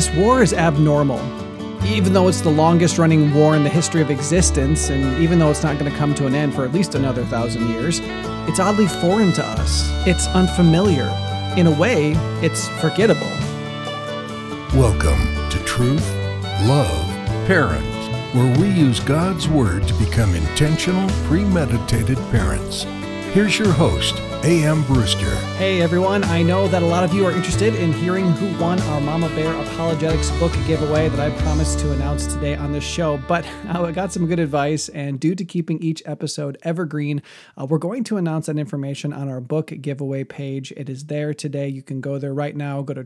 This war is abnormal. Even though it's the longest running war in the history of existence, and even though it's not going to come to an end for at least another 1,000 years, it's oddly foreign to us. It's unfamiliar. In a way, it's forgettable. Welcome to Truth, Love, Parents, where we use God's Word to become intentional, premeditated parents. Here's your host, A.M. Brewster. Hey everyone, I know that a lot of you are interested in hearing who won our Mama Bear Apologetics book giveaway that I promised to announce today on this show, but I got some good advice, and due to keeping each episode evergreen, we're going to announce that information on our book giveaway page. It is there today. You can go there right now. Go to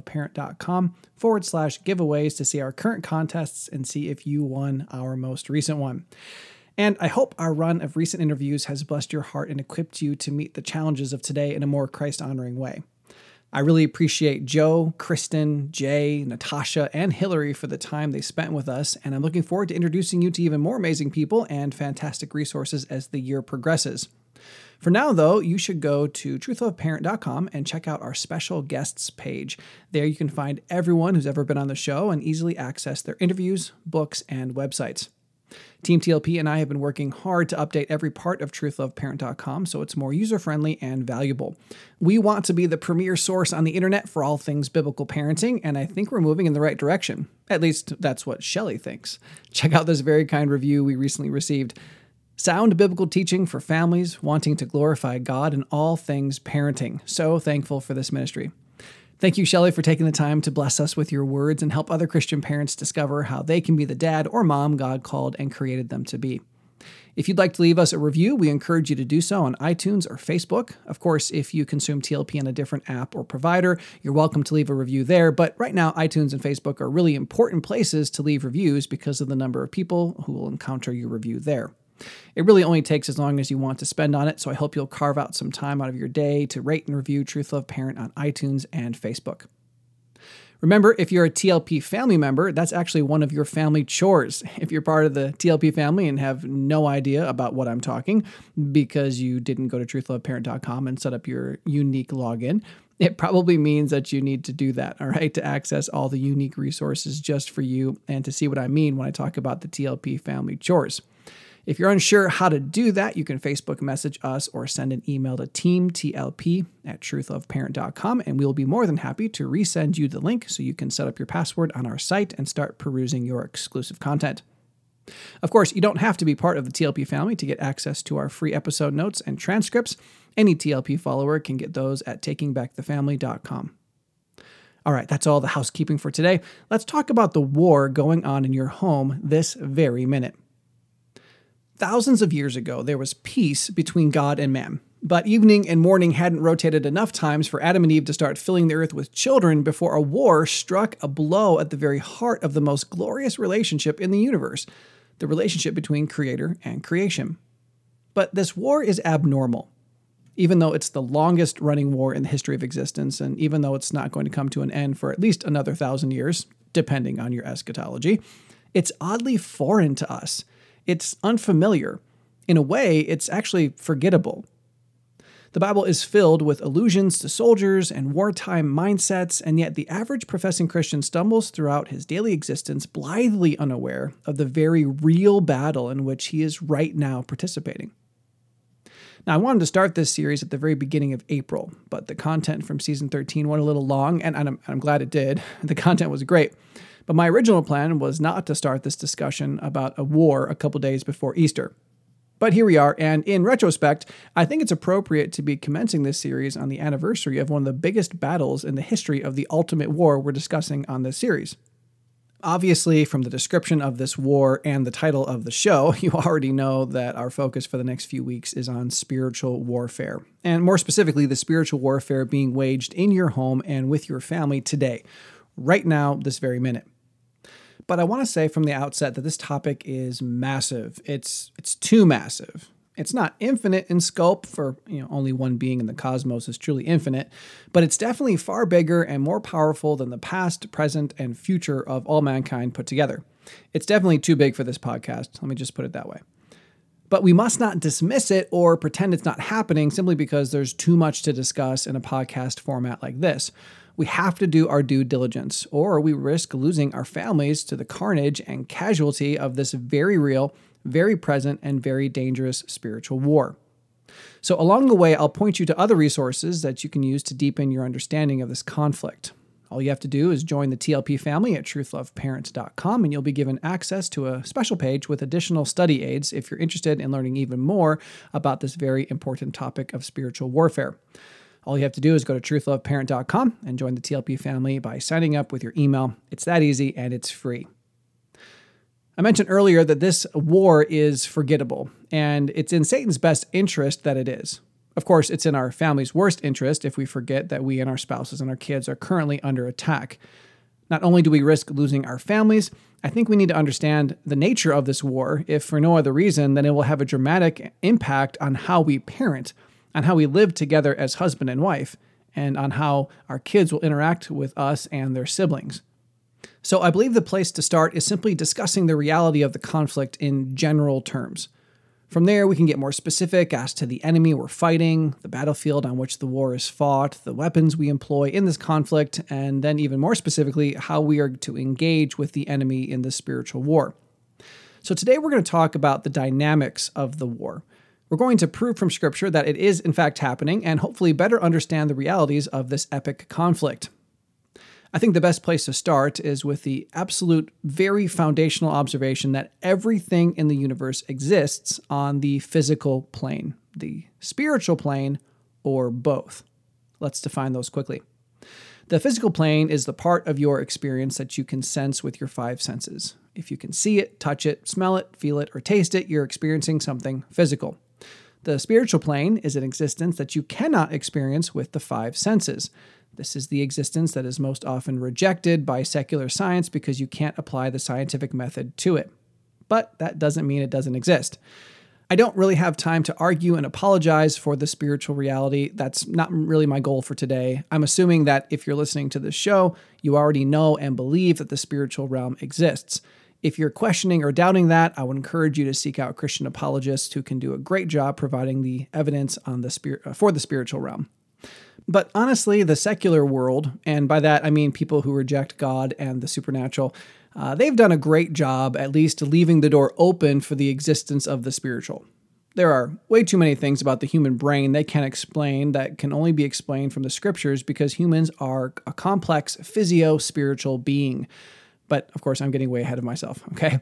truthloveparent.com/giveaways to see our current contests and see if you won our most recent one. And I hope our run of recent interviews has blessed your heart and equipped you to meet the challenges of today in a more Christ-honoring way. I really appreciate Joe, Kristen, Jay, Natasha, and Hillary for the time they spent with us, and I'm looking forward to introducing you to even more amazing people and fantastic resources as the year progresses. For now, though, you should go to truthloveparent.com and check out our special guests page. There you can find everyone who's ever been on the show and easily access their interviews, books, and websites. Team TLP and I have been working hard to update every part of truthloveparent.com so it's more user-friendly and valuable. We want to be the premier source on the internet for all things biblical parenting, and I think we're moving in the right direction. At least that's what Shelley thinks. Check out this very kind review we recently received. Sound biblical teaching for families wanting to glorify God in all things parenting. So thankful for this ministry. Thank you, Shelley, for taking the time to bless us with your words and help other Christian parents discover how they can be the dad or mom God called and created them to be. If you'd like to leave us a review, we encourage you to do so on iTunes or Facebook. Of course, if you consume TLP on a different app or provider, you're welcome to leave a review there. But right now, iTunes and Facebook are really important places to leave reviews because of the number of people who will encounter your review there. It really only takes as long as you want to spend on it, so I hope you'll carve out some time out of your day to rate and review Truth Love Parent on iTunes and Facebook. Remember, if you're a TLP family member, that's actually one of your family chores. If you're part of the TLP family and have no idea about what I'm talking because you didn't go to truthloveparent.com and set up your unique login, it probably means that you need to do that, all right, to access all the unique resources just for you and to see what I mean when I talk about the TLP family chores. If you're unsure how to do that, you can Facebook message us or send an email to teamtlp@truthloveparent.com, and we'll be more than happy to resend you the link so you can set up your password on our site and start perusing your exclusive content. Of course, you don't have to be part of the TLP family to get access to our free episode notes and transcripts. Any TLP follower can get those at takingbackthefamily.com. All right, that's all the housekeeping for today. Let's talk about the war going on in your home this very minute. Thousands of years ago, there was peace between God and man. But evening and morning hadn't rotated enough times for Adam and Eve to start filling the earth with children before a war struck a blow at the very heart of the most glorious relationship in the universe, the relationship between creator and creation. But this war is abnormal. Even though it's the longest running war in the history of existence, and even though it's not going to come to an end for at least another 1,000 years, depending on your eschatology, it's oddly foreign to us. It's unfamiliar. In a way, it's actually forgettable. The Bible is filled with allusions to soldiers and wartime mindsets, and yet the average professing Christian stumbles throughout his daily existence blithely unaware of the very real battle in which he is right now participating. Now, I wanted to start this series at the very beginning of April, but the content from season 13 went a little long, and I'm glad it did. The content was great. But my original plan was not to start this discussion about a war a couple days before Easter. But here we are, and in retrospect, I think it's appropriate to be commencing this series on the anniversary of one of the biggest battles in the history of the ultimate war we're discussing on this series. Obviously, from the description of this war and the title of the show, you already know that our focus for the next few weeks is on spiritual warfare, and more specifically, the spiritual warfare being waged in your home and with your family today, right now, this very minute. But I want to say from the outset that this topic is massive. It's too massive. It's not infinite in scope, for only one being in the cosmos is truly infinite, but it's definitely far bigger and more powerful than the past, present, and future of all mankind put together. It's definitely too big for this podcast. Let me just put it that way. But we must not dismiss it or pretend it's not happening simply because there's too much to discuss in a podcast format like this. We have to do our due diligence, or we risk losing our families to the carnage and casualty of this very real, very present, and very dangerous spiritual war. So along the way, I'll point you to other resources that you can use to deepen your understanding of this conflict. All you have to do is join the TLP family at truthloveparents.com, and you'll be given access to a special page with additional study aids if you're interested in learning even more about this very important topic of spiritual warfare. All you have to do is go to truthloveparent.com and join the TLP family by signing up with your email. It's that easy, and it's free. I mentioned earlier that this war is forgettable, and it's in Satan's best interest that it is. Of course, it's in our family's worst interest if we forget that we and our spouses and our kids are currently under attack. Not only do we risk losing our families, I think we need to understand the nature of this war, if for no other reason than it will have a dramatic impact on how we parent, on how we live together as husband and wife, and on how our kids will interact with us and their siblings. So I believe the place to start is simply discussing the reality of the conflict in general terms. From there, we can get more specific as to the enemy we're fighting, the battlefield on which the war is fought, the weapons we employ in this conflict, and then even more specifically, how we are to engage with the enemy in this spiritual war. So today we're going to talk about the dynamics of the war. We're going to prove from Scripture that it is in fact happening and hopefully better understand the realities of this epic conflict. I think the best place to start is with the absolute, very foundational observation that everything in the universe exists on the physical plane, the spiritual plane, or both. Let's define those quickly. The physical plane is the part of your experience that you can sense with your five senses. If you can see it, touch it, smell it, feel it, or taste it, you're experiencing something physical. The spiritual plane is an existence that you cannot experience with the five senses. This is the existence that is most often rejected by secular science because you can't apply the scientific method to it. But that doesn't mean it doesn't exist. I don't really have time to argue and apologize for the spiritual reality. That's not really my goal for today. I'm assuming that if you're listening to this show, you already know and believe that the spiritual realm exists. If you're questioning or doubting that, I would encourage you to seek out Christian apologists who can do a great job providing the evidence on for the spiritual realm. But honestly, the secular world, and by that I mean people who reject God and the supernatural, they've done a great job at least leaving the door open for the existence of the spiritual. There are way too many things about the human brain they can't explain that can only be explained from the scriptures because humans are a complex physio-spiritual being. But of course, I'm getting way ahead of myself, okay?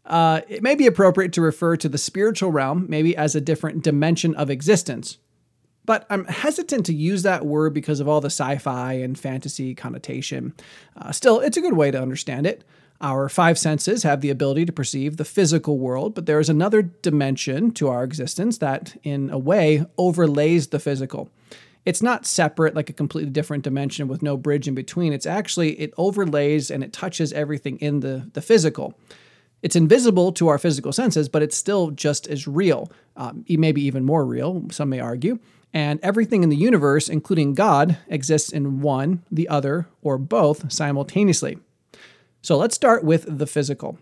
It may be appropriate to refer to the spiritual realm maybe as a different dimension of existence. But I'm hesitant to use that word because of all the sci-fi and fantasy connotation. Still, it's a good way to understand it. Our five senses have the ability to perceive the physical world, but there is another dimension to our existence that, in a way, overlays the physical. It's not separate like a completely different dimension with no bridge in between. It overlays and it touches everything in the physical. It's invisible to our physical senses, but it's still just as real, maybe even more real, some may argue. And everything in the universe, including God, exists in one, the other, or both simultaneously. So let's start with the physical.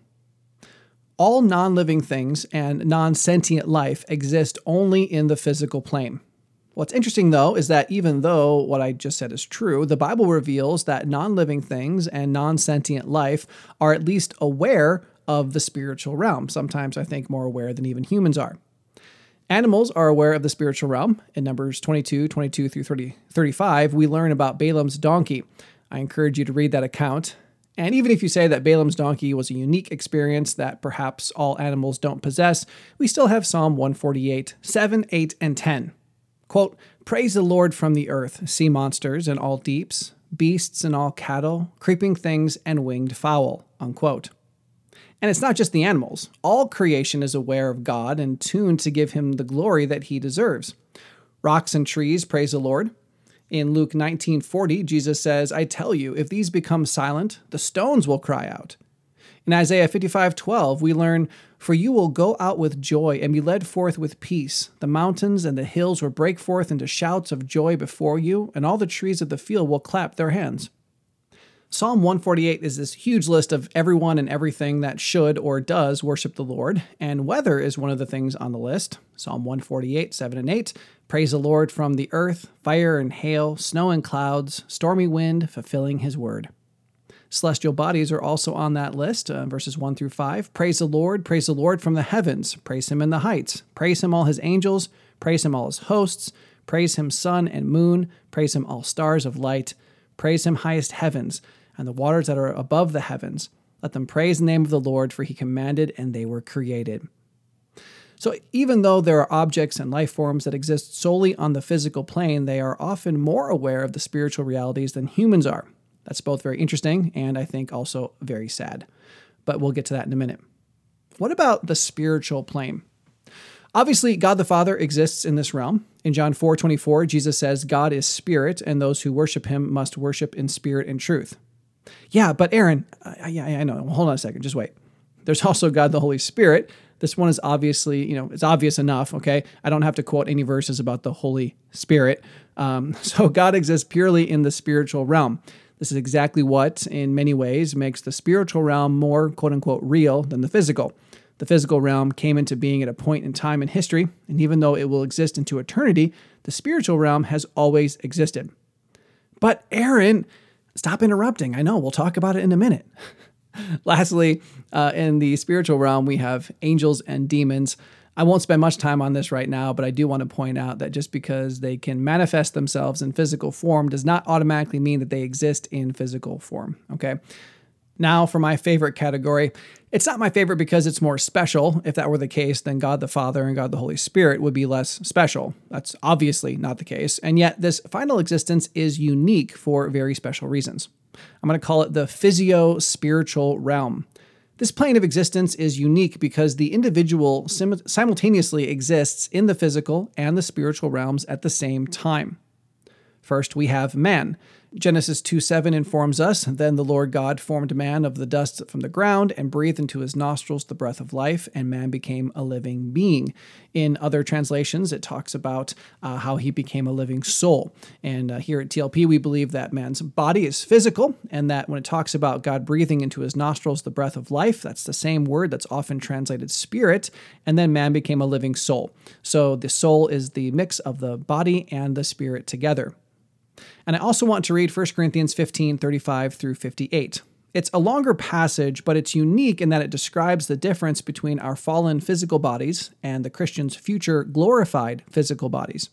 All non-living things and non-sentient life exist only in the physical plane. What's interesting, though, is that even though what I just said is true, the Bible reveals that non-living things and non-sentient life are at least aware of the spiritual realm, sometimes I think more aware than even humans are. Animals are aware of the spiritual realm. In Numbers 22 through 35, we learn about Balaam's donkey. I encourage you to read that account. And even if you say that Balaam's donkey was a unique experience that perhaps all animals don't possess, we still have Psalm 148, 7, 8, and 10. Quote, "Praise the Lord from the earth, sea monsters and all deeps, beasts and all cattle, creeping things and winged fowl." Unquote. And it's not just the animals. All creation is aware of God and tuned to give him the glory that he deserves. Rocks and trees praise the Lord. In Luke 19:40, Jesus says, "I tell you, if these become silent, the stones will cry out." In Isaiah 55:12, we learn, "For you will go out with joy and be led forth with peace. The mountains and the hills will break forth into shouts of joy before you, and all the trees of the field will clap their hands." Psalm 148 is this huge list of everyone and everything that should or does worship the Lord, and weather is one of the things on the list. Psalm 148, 7 and 8, praise the Lord from the earth, fire and hail, snow and clouds, stormy wind, fulfilling his word. Celestial bodies are also on that list, verses 1 through 5. Praise the Lord from the heavens, praise him in the heights, praise him all his angels, praise him all his hosts, praise him sun and moon, praise him all stars of light, praise him highest heavens, and the waters that are above the heavens. Let them praise the name of the Lord, for he commanded and they were created. So even though there are objects and life forms that exist solely on the physical plane, they are often more aware of the spiritual realities than humans are. That's both very interesting and I think also very sad. But we'll get to that in a minute. What about the spiritual plane? Obviously, God the Father exists in this realm. In John 4:24, Jesus says, God is spirit, and those who worship him must worship in spirit and truth. Yeah, but Aaron, I know. Hold on a second. Just wait. There's also God the Holy Spirit. This one is obviously, it's obvious enough, okay? I don't have to quote any verses about the Holy Spirit. So God exists purely in the spiritual realm. This is exactly what, in many ways, makes the spiritual realm more, quote-unquote, real than the physical. The physical realm came into being at a point in time in history, and even though it will exist into eternity, the spiritual realm has always existed. But Aaron, stop interrupting. I know, we'll talk about it in a minute. Lastly, in the spiritual realm, we have angels and demons. I won't spend much time on this right now, but I do want to point out that just because they can manifest themselves in physical form does not automatically mean that they exist in physical form, okay? Now for my favorite category. It's not my favorite because it's more special. If that were the case, then God the Father and God the Holy Spirit would be less special. That's obviously not the case. And yet this final existence is unique for very special reasons. I'm going to call it the physio-spiritual realm. This plane of existence is unique because the individual simultaneously exists in the physical and the spiritual realms at the same time. First, we have man. Genesis 2:7 informs us, Then the Lord God formed man of the dust from the ground and breathed into his nostrils the breath of life, and man became a living being. In other translations, it talks about how he became a living soul. And here at TLP, we believe that man's body is physical, and that when it talks about God breathing into his nostrils the breath of life, that's the same word that's often translated spirit, and then man became a living soul. So the soul is the mix of the body and the spirit together. And I also want to read 1 Corinthians 15:35 through 58. It's a longer passage, but it's unique in that it describes the difference between our fallen physical bodies and the Christian's future glorified physical bodies.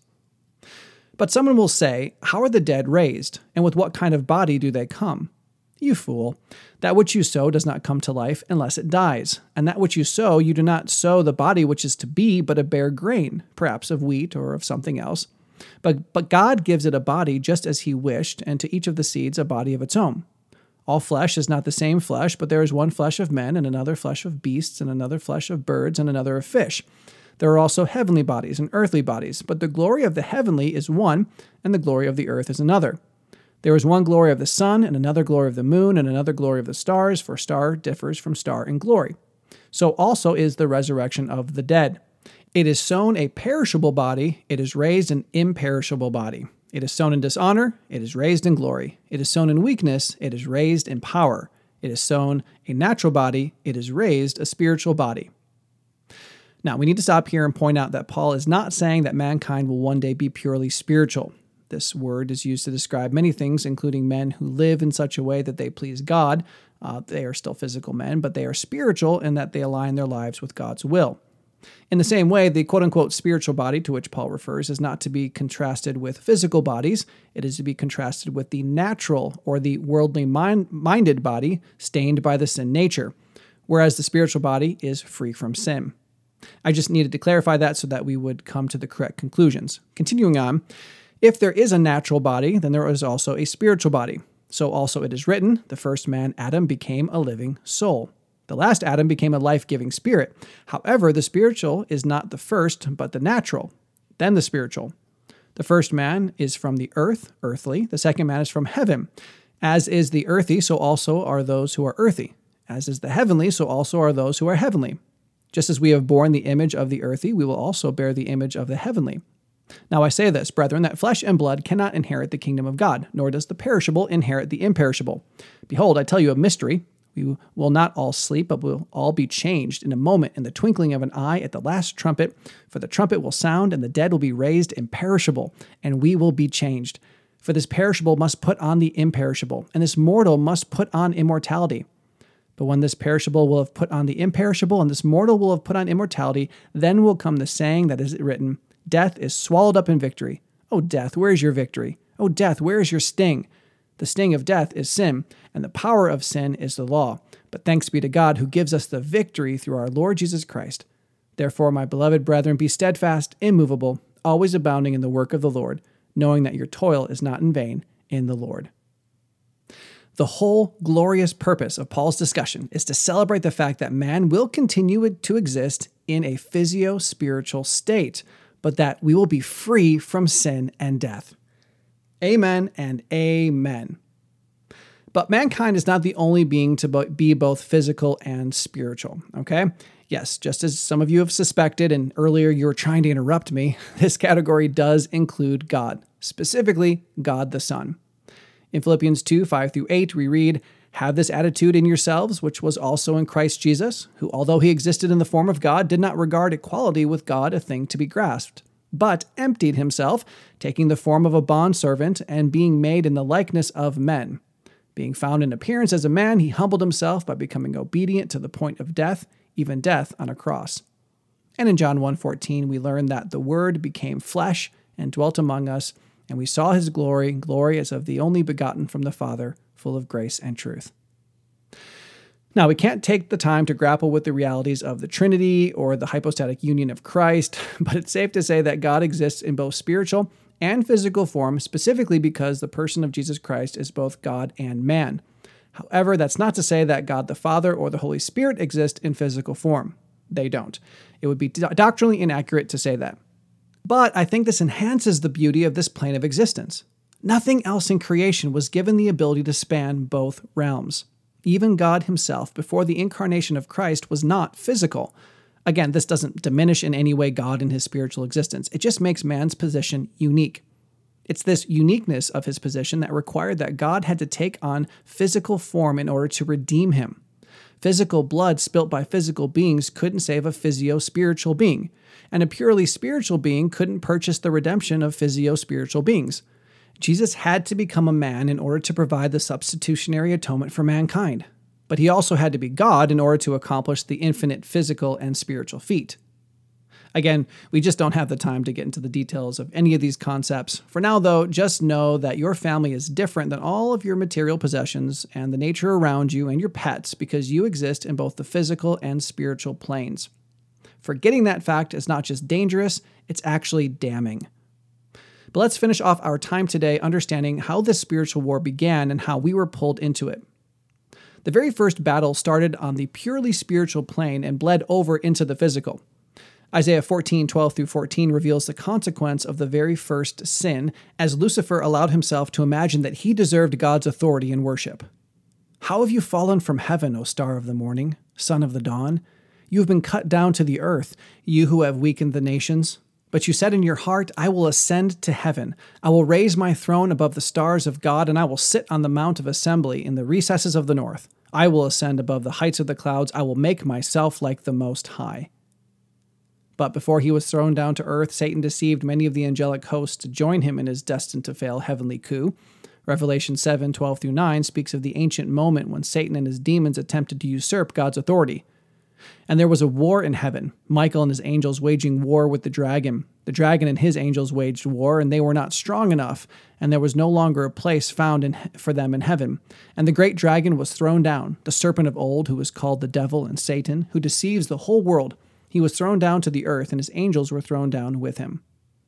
But someone will say, how are the dead raised? And with what kind of body do they come? You fool. That which you sow does not come to life unless it dies. And that which you sow, you do not sow the body which is to be, but a bare grain, perhaps of wheat or of something else. But God gives it a body just as he wished, and to each of the seeds a body of its own. All flesh is not the same flesh, but there is one flesh of men, and another flesh of beasts, and another flesh of birds, and another of fish. There are also heavenly bodies and earthly bodies, but the glory of the heavenly is one, and the glory of the earth is another. There is one glory of the sun, and another glory of the moon, and another glory of the stars, for star differs from star in glory. So also is the resurrection of the dead. It is sown a perishable body, it is raised an imperishable body. It is sown in dishonor, it is raised in glory. It is sown in weakness, it is raised in power. It is sown a natural body, it is raised a spiritual body. Now, we need to stop here and point out that Paul is not saying that mankind will one day be purely spiritual. This word is used to describe many things, including men who live in such a way that they please God. They are still physical men, but they are spiritual in that they align their lives with God's will. In the same way, the quote-unquote spiritual body to which Paul refers is not to be contrasted with physical bodies. It is to be contrasted with the natural or the worldly minded body stained by the sin nature, whereas the spiritual body is free from sin. I just needed to clarify that so that we would come to the correct conclusions. Continuing on, if there is a natural body, then there is also a spiritual body. So also it is written, the first man, Adam, became a living soul. The last Adam became a life-giving spirit. However, the spiritual is not the first, but the natural, then the spiritual. The first man is from the earth, earthly. The second man is from heaven. As is the earthy, so also are those who are earthy. As is the heavenly, so also are those who are heavenly. Just as we have borne the image of the earthy, we will also bear the image of the heavenly. Now I say this, brethren, that flesh and blood cannot inherit the kingdom of God, nor does the perishable inherit the imperishable. Behold, I tell you a mystery. We will not all sleep, but will all be changed in a moment, in the twinkling of an eye, at the last trumpet. For the trumpet will sound, and the dead will be raised imperishable, and we will be changed. For this perishable must put on the imperishable, and this mortal must put on immortality. But when this perishable will have put on the imperishable, and this mortal will have put on immortality, then will come the saying that is written, Death is swallowed up in victory. O death, where is your victory? O death, where is your sting? The sting of death is sin, and the power of sin is the law. But thanks be to God who gives us the victory through our Lord Jesus Christ. Therefore, my beloved brethren, be steadfast, immovable, always abounding in the work of the Lord, knowing that your toil is not in vain in the Lord. The whole glorious purpose of Paul's discussion is to celebrate the fact that man will continue to exist in a physio-spiritual state, but that we will be free from sin and death. Amen and amen. But mankind is not the only being to be both physical and spiritual, okay? Yes, just as some of you have suspected, and earlier you were trying to interrupt me, this category does include God, specifically God the Son. In Philippians 2, 5-8, we read, Have this attitude in yourselves, which was also in Christ Jesus, who, although he existed in the form of God, did not regard equality with God a thing to be grasped, but emptied himself, taking the form of a bondservant and being made in the likeness of men. Being found in appearance as a man, he humbled himself by becoming obedient to the point of death, even death on a cross. And in John 1:14, we learn that the Word became flesh and dwelt among us, and we saw his glory, glory as of the only begotten from the Father, full of grace and truth. Now, we can't take the time to grapple with the realities of the Trinity or the hypostatic union of Christ, but it's safe to say that God exists in both spiritual and physical form, specifically because the person of Jesus Christ is both God and man. However, that's not to say that God the Father or the Holy Spirit exist in physical form. They don't. It would be doctrinally inaccurate to say that. But I think this enhances the beauty of this plane of existence. Nothing else in creation was given the ability to span both realms. Even God himself, before the incarnation of Christ, was not physical. Again, this doesn't diminish in any way God and his spiritual existence. It just makes man's position unique. It's this uniqueness of his position that required that God had to take on physical form in order to redeem him. Physical blood spilt by physical beings couldn't save a physio-spiritual being, and a purely spiritual being couldn't purchase the redemption of physio-spiritual beings. Jesus had to become a man in order to provide the substitutionary atonement for mankind, but he also had to be God in order to accomplish the infinite physical and spiritual feat. Again, we just don't have the time to get into the details of any of these concepts. For now, though, just know that your family is different than all of your material possessions and the nature around you and your pets because you exist in both the physical and spiritual planes. Forgetting that fact is not just dangerous, it's actually damning. But let's finish off our time today understanding how this spiritual war began and how we were pulled into it. The very first battle started on the purely spiritual plane and bled over into the physical. Isaiah 14:12-14 reveals the consequence of the very first sin as Lucifer allowed himself to imagine that he deserved God's authority in worship. How have you fallen from heaven, O star of the morning, son of the dawn? You have been cut down to the earth, you who have weakened the nations. But you said in your heart, I will ascend to heaven. I will raise my throne above the stars of God, and I will sit on the mount of assembly in the recesses of the north. I will ascend above the heights of the clouds. I will make myself like the Most High. But before he was thrown down to earth, Satan deceived many of the angelic hosts to join him in his destined-to-fail heavenly coup. Revelation 7:12-9 speaks of the ancient moment when Satan and his demons attempted to usurp God's authority. And there was a war in heaven, Michael and his angels waging war with the dragon. The dragon and his angels waged war, and they were not strong enough, and there was no longer a place found for them in heaven. And the great dragon was thrown down, the serpent of old, who is called the devil and Satan, who deceives the whole world. He was thrown down to the earth, and his angels were thrown down with him.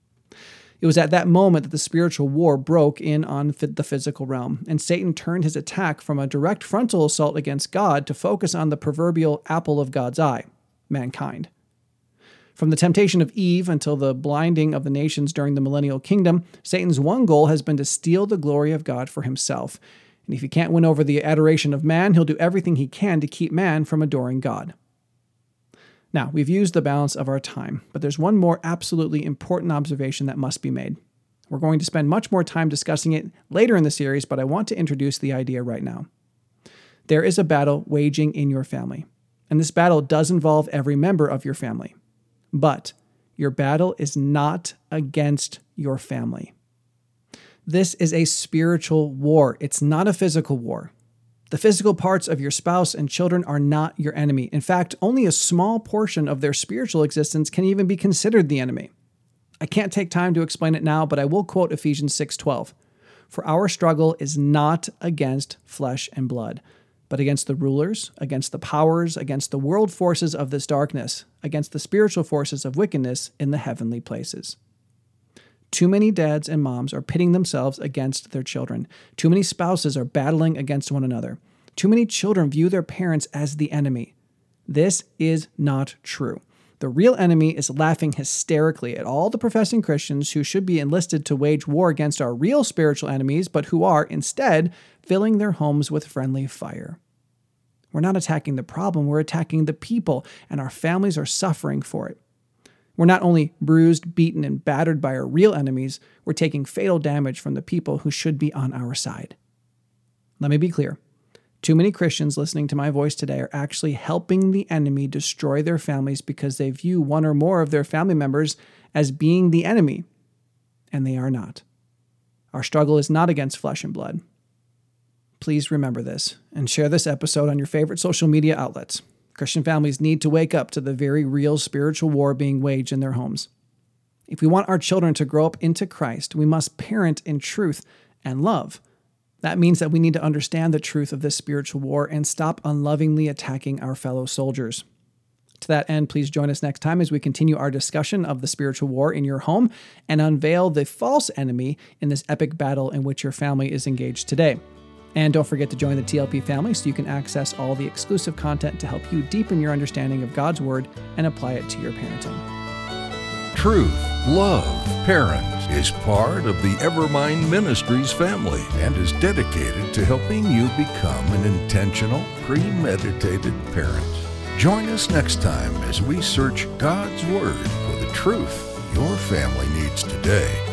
It was at that moment that the spiritual war broke in on the physical realm, and Satan turned his attack from a direct frontal assault against God to focus on the proverbial apple of God's eye, mankind. From the temptation of Eve until the blinding of the nations during the millennial kingdom, Satan's one goal has been to steal the glory of God for himself. And if he can't win over the adoration of man, he'll do everything he can to keep man from adoring God. Now, we've used the balance of our time, but there's one more absolutely important observation that must be made. We're going to spend much more time discussing it later in the series, but I want to introduce the idea right now. There is a battle waging in your family, and this battle does involve every member of your family. But your battle is not against your family. This is a spiritual war. It's not a physical war. The physical parts of your spouse and children are not your enemy. In fact, only a small portion of their spiritual existence can even be considered the enemy. I can't take time to explain it now, but I will quote Ephesians 6:12. For our struggle is not against flesh and blood, but against the rulers, against the powers, against the world forces of this darkness, against the spiritual forces of wickedness in the heavenly places. Too many dads and moms are pitting themselves against their children. Too many spouses are battling against one another. Too many children view their parents as the enemy. This is not true. The real enemy is laughing hysterically at all the professing Christians who should be enlisted to wage war against our real spiritual enemies, but who are, instead, filling their homes with friendly fire. We're not attacking the problem, we're attacking the people, and our families are suffering for it. We're not only bruised, beaten, and battered by our real enemies, we're taking fatal damage from the people who should be on our side. Let me be clear. Too many Christians listening to my voice today are actually helping the enemy destroy their families because they view one or more of their family members as being the enemy, and they are not. Our struggle is not against flesh and blood. Please remember this and share this episode on your favorite social media outlets. Christian families need to wake up to the very real spiritual war being waged in their homes. If we want our children to grow up into Christ, we must parent in truth and love. That means that we need to understand the truth of this spiritual war and stop unlovingly attacking our fellow soldiers. To that end, please join us next time as we continue our discussion of the spiritual war in your home and unveil the false enemy in this epic battle in which your family is engaged today. And don't forget to join the TLP family so you can access all the exclusive content to help you deepen your understanding of God's Word and apply it to your parenting. Truth, Love, Parent is part of the Evermind Ministries family and is dedicated to helping you become an intentional, premeditated parent. Join us next time as we search God's Word for the truth your family needs today.